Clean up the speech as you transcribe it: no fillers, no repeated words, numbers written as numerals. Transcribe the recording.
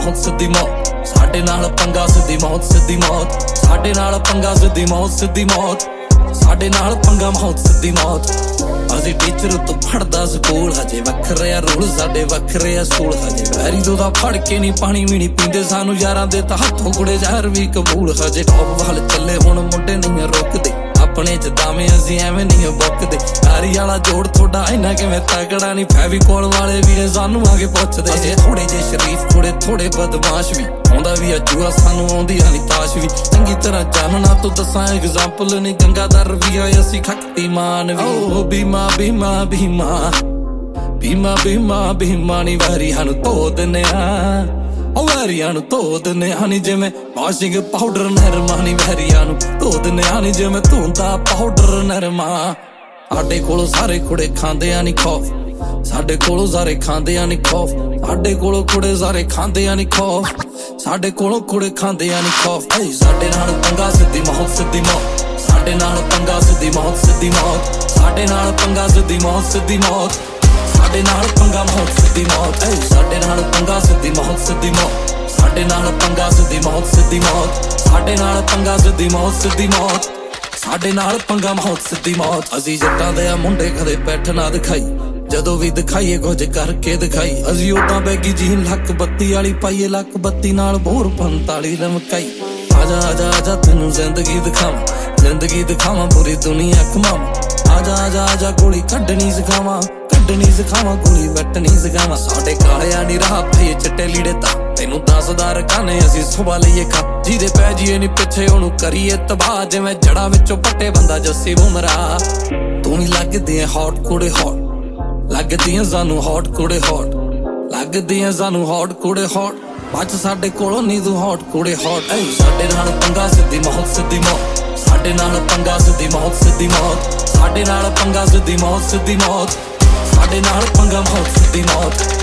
मौत सिद्धी मौत साडे नाल पंगा सिद्धी मौत सिद्धी मौत साडे नाल पंगा सिद्धी मौत सिद्धी मौत साडे नाल पंगा मौत सिद्धी मौत ਅਸੀਂ ਟੀਚਰ ਤੋਂ ਪੜਦਾ ਸਕੂਲ ਹਜੇ ਵੱਖਰੇ ਆ ਰੂਲ ਸਾਡੇ ਵੱਖਰੇ ਆ ਸਕੂਲ ਹਜੇ ਵੈਰੀ ਤੋਂ ਦਾ ਫੜ ਕੇ ਨਹੀਂ ਪਾਣੀ ਵੀ ਨਹੀਂ ਪੀਂਦੇ ਸਾਨੂੰ ਯਾਰਾਂ ਦੇ ਤਾਂ ਹੱਥੋਂ ਕੁੜੇ ਜ਼ਹਿਰ ਵੀ ਕਬੂਲ ਹਜੇ ਟੌਪ ਵੱਲ ਚੱਲੇ ਹੁਣ ਮੁੰਡੇ ਨਹੀਂ ਰੁਕਦੇ ਆਪਣੇ ਚ ਦਾਵੇਂ ਅਸੀਂ ਐਵੇਂ ਨਹੀਂ ਬੁੱਕਦੇ ਯਾਰੀ ਵਾਲਾ ਜੋੜ ਥੋੜਾ ਇੰਨਾ ਕਿਵੇਂ ਤਗੜਾ ਨਹੀਂ ਫੈਵੀਕੋਲ ਵਾਲੇ ਵੀਰੇ ਸਾਨੂੰ ਆ ਕੇ ਪੁੱਛਦੇ ਜੇ ਥੋੜੇ ਜੇ ਸ਼ਰੀਫ ਥੋੜੇ ਬਦਮਾਸ਼ ਵੀ ਆਉਂਦਾ ਵੀ ਆ ਜੂਆ ਸਾਨੂੰ ਆਉਂਦੀ ਆ ਨੀ ਤਾਸ਼ ਵੀ ਚੰਗੀ ਤਰ੍ਹਾਂ ਜਾਣਨਾ ਤੂੰ ਦੱਸਾਂ ਐਗਜ਼ਾਮਪਲ ਨਹੀਂ ਗੰਗਾਧਰ ਵੀ ਆ ਅਸੀਂ ਖਕਤੀਮਾਨ ਵੀ ਓ ਬੀਮਾ ਬੀਮਾ ਬੀਮਾ ਬੀਮਾ ਬੀਮਾ ਬੀਮਾ ਨੀ ਵੈਰੀਆਂ ਨੂੰ ਧੋ ਦਿੰਨੇ ਆ ਉਹ ਵੈਰੀਆਂ ਨੂੰ ਧੋ ਦਿੰਨੇ ਆ ਨੀ ਜਿਵੇਂ ਵਾਸ਼ਿੰਗ ਪਾਊਡਰ ਨਰਮਾ ਨੀ ਵੈਰੀਆਂ ਨੂੰ ਧੋ ਦਿੰਨੇ ਆ ਨੀ ਜਿਵੇਂ ਧੋਂਦਾ ਪਾਊਡਰ ਨਰਮਾ ਸਾਡੇ ਕੋਲੋਂ ਸਾਰੇ ਕੁੜੇ ਖਾਂਦੇ ਆ ਨੀ ਖੌਫ ਸਾਡੇ ਕੋਲੋਂ ਸਾਰੇ ਖਾਂਦੇ ਆ ਨੀ ਖੌਫ ਸਾਡੇ ਕੋਲੋਂ ਕੁੜੇ ਸਾਰੇ ਖਾਂਦੇ ਆ ਨੀ ਖੌਫ ਸਾਡੇ ਕੋਲੋਂ ਕੁੜੇ ਖਾਂਦੇ ਆ ਨੀ ਖੌਫ ਸਾਡੇ ਨਾਲ ਪੰਗਾ ਸਿੱਧੀ ਮੌਤ ਸਿੱਧੀ ਮੌਤ ਸਾਡੇ ਨਾਲ ਪੰਗਾ ਸਿੱਧੀ ਮੌਤ ਸਿੱਧੀ ਮੌਤ ਸਾਡੇ ਨਾਲ ਪੰਗਾ ਸਿੱਧੀ ਮੌਤ ਸਿੱਧੀ ਮੌਤ ਸਾਡੇ ਨਾਲ ਪੰਗਾ ਮੌਤ ਸਿੱਧੀ ਮੌਤ ਸਾਡੇ ਨਾਲ ਪੰਗਾ ਸਿੱਧੀ ਮੌਤ ਸਿੱਧੀ ਮੌਤ ਸਾਡੇ ਨਾਲ ਪੰਗਾ ਸਿੱਧੀ ਮੌਤ ਸਿੱਧੀ ਮੌਤ ਸਾਡੇ ਨਾਲ ਪੰਗਾ ਸਿੱਧੀ ਮੌਤ ਸਿੱਧੀ ਮੌਤ ਸਾਡੇ ਨਾਲ ਪੰਗਾ ਮੌਤ ਸਿੱਧੀ ਮੌਤ ਅਸੀਂ ਜੱਟਾਂ ਦੇ ਆ ਮੁੰਡੇ ਕਦੇ ਪੈਠ ਨਾ ਦਿਖਾਈ ਜਦੋਂ ਵੀ ਦਿਖਾਈਏ ਕੁਝ ਕਰਕੇ ਦਿਖਾਈ ਅਸੀਂ ਉਦਾਂ ਬੈਗੀ ਜੀਨ ਲੱਕ ਬੱਤੀ ਵਾਲੀ ਪਾਈਏ ਲੱਕ ਬੱਤੀ ਨਾਲ ਬੋਰ 45 ਲਮਕਾਈ ਆਜਾ ਆਜਾ ਆਜਾ ਤੈਨੂੰ ਜ਼ਿੰਦਗੀ ਦਿਖਾਵਾਂ ਪੂਰੀ ਦੁਨੀਆ ਘਮਾਵਾਂ ਆਜਾ ਆਜਾ ਆਜਾ ਗੋਲੀ ਕੱਢਣੀ ਸਿਖਾਵਾਂ ਗੋਲੀ ਵੱਟਣੀ ਸਿਖਾਵਾਂ ਸਾਡੇ ਕਾਲਿਆਂ ਨੀ ਰਾਹ ਪਈ ਚਿੱਟੇ ਲੀੜੇ ਤਾਂ ਤੈਨੂੰ 10 ਰਕਾਨੇ ਅਸੀਂ ਸੁਭਾ ਲਈਏ ਖਾ ਜਿਹਦੇ ਪੈ ਜੀਏ ਨੀ ਪਿੱਛੇ ਉਹਨੂੰ ਕਰੀਏ ਤਬਾਹ ਜਿਵੇਂ ਜੜਾ ਵਿੱਚੋਂ ਪੱਟੇ ਬੰਦਾ ਜੱਸੀ ਬੁਮਰਾ ਤੂੰ ਵੀ ਲੱਗਦੇ ਹੌਟ ਕੁੜੇ ਹੌਟ ਲੱਗਦੀਆਂ ਸਾਨੂੰ ਹੌਟ ਕੁੜੇ ਹੌਟ ਲੱਗਦੀਆਂ ਸਾਨੂੰ ਹੌਟ ਕੁੜੇ ਹੌਟ ਬੱਚ ਸਾਡੇ ਕੋਲੋਂ ਨੀ ਤੂੰ ਹੌਟ ਕੁੜੇ ਹੌਟ ਸਾਡੇ ਨਾਲ ਪੰਗਾ ਸਿੱਧੀ ਮੌਤ ਸਿੱਧੀ ਮੌਤ ਸਾਡੇ ਨਾਲ ਪੰਗਾ ਸਿੱਧੀ ਮੌਤ ਸਿੱਧੀ ਮੌਤ ਸਾਡੇ ਨਾਲ ਪੰਗਾ ਸਿੱਧੀ ਮੌਤ ਸਿੱਧੀ ਮੌਤ ਸਾਡੇ ਨਾਲ ਪੰਗਾ ਮੌਤ ਸਿੱਧੀ ਮੌਤ